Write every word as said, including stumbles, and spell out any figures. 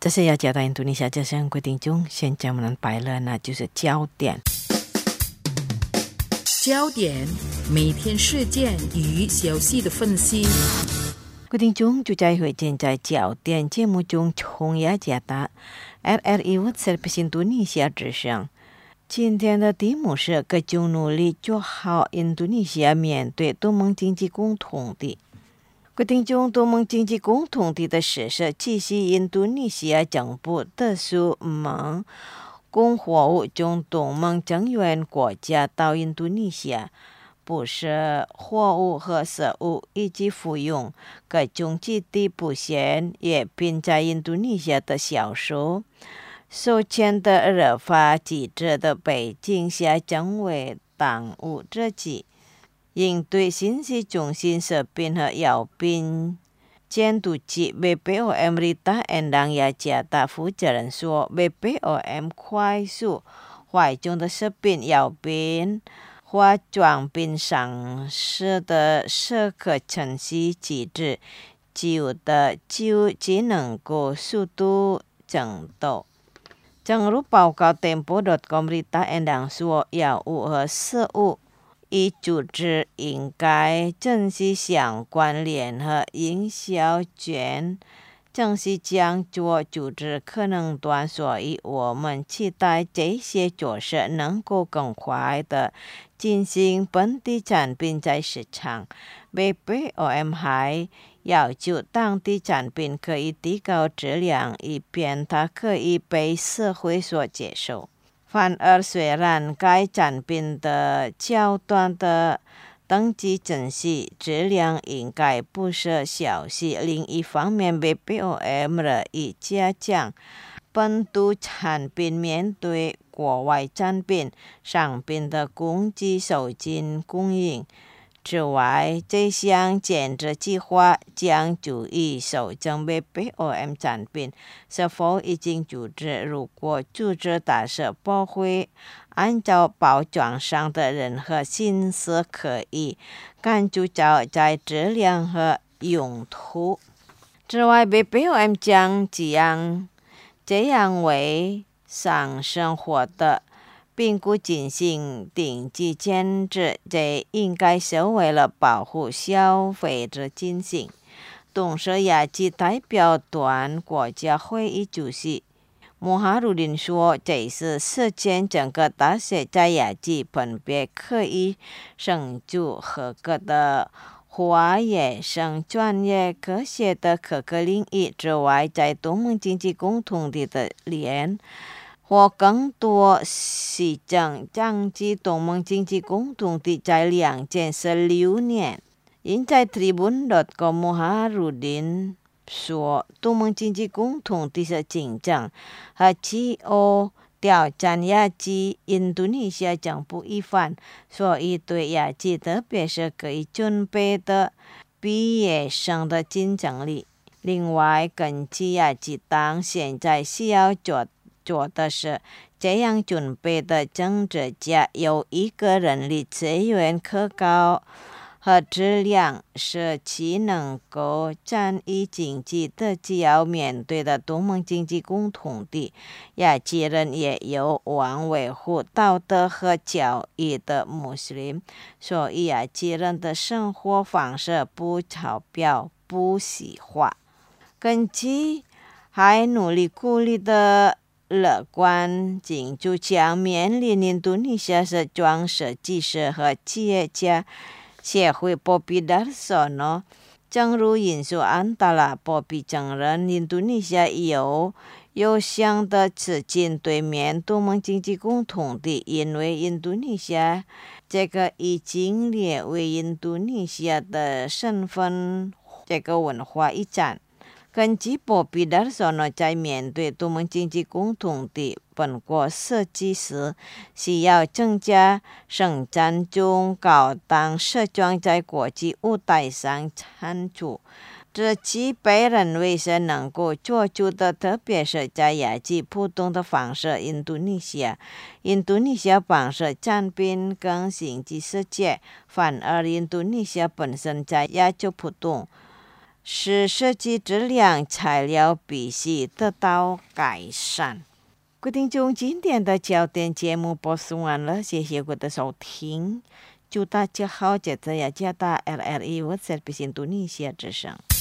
这是雅加达印度尼西亚这项规定中，现在我们摆了那就是焦点。 焦点，每天事件与消息的分析。 规定中就在会见在焦点节目中从雅加达 R R I Service 印度尼西亚之声。今天的题目是各种努力做好印度尼西亚面对东盟经济共同体。规定中东盟经济共同体的实施，既是印度尼西亚政府特殊盟供货物中东盟成员国家到印度尼西亚不是货物和食物以及服用各种基地不限，也并在印度尼西亚的销售。首签的热法机制的北京下将为当务之急。应对信息中心食品和药品监督局 B P O M Rita Endang 雅加达负责人说 B P O M 快速怀中的食品药品化妆品上市的社可程序机制就的就只能够速度增多。正如报告 Tempo dot com Rita Endang 说，药物和食物一组织应该正是相关联和营销权，正是将做组织可能短，所以我们期待这些措施能够更快地进行本地产品在市场。B P O M 还要求当地产品可以提高质量，以便它可以被社会所接受。反而虽然该产品的较短的登记程序质量应该不是小事，另一方面 B P O M 乐意加强本土产品面对国外产品商品的供给受尽供应。之外，这项减脂计划将注意修正 B P O M 产品是否已经组织，如果组织大是不会按照包装上的任何形式可以关注到在质量和用途。之外 B P O M 将这样这样为上生活的并不进行定期减脂，这应该是为了保护消费者进行。同时亚裔代表团国家会议主席穆哈鲁林说，这是实践整个大学在亚裔分别可以成就合格的华野生专业科学的各个领域之外，在东盟经济共同体的联或更多实证降低东盟经济共同体在两千十六年。因在 Tribun dot com 穆哈鲁林说，东盟经济共同体是竞争和气候挑战亚裔印度尼西亚政府一番，所以对亚裔特别是可以准备的毕业生的竞争力。另外，根据亚裔党现在需要做做的是，这样准备的政治家有一个人力资源可靠和质量，是其能够战役经济的只要面对的东盟经济共同体。亚裔人也有望维护道德和教义的穆斯林，所以亚裔人的生活方式不超标不西化。根据还努力鼓励的乐观经济将面临印度尼西亚是装设计师和企业家协会波比达索诺，正如因素安达拉波比承认，印度尼西亚有有效的资金对面东盟经济共同体，因为印度尼西亚这个已经列为印度尼西亚的身份这个文化遗产。根据波比达索诺，在面对东盟经济共同体本国设计时，需要增加生产中高档设装在国际舞台上产出，这其被认为是能够做出的，特别是在亚裔普通的方式。印度尼西亚印度尼西亚方式产品更新及世界，反而印度尼西亚本身在亚洲普通使设计质量、材料必须得到改善。各位听众，今天的焦点节目播送完了，谢谢各位的收听，祝大家好，接着要加大 L R I World Service Indonesia 之声。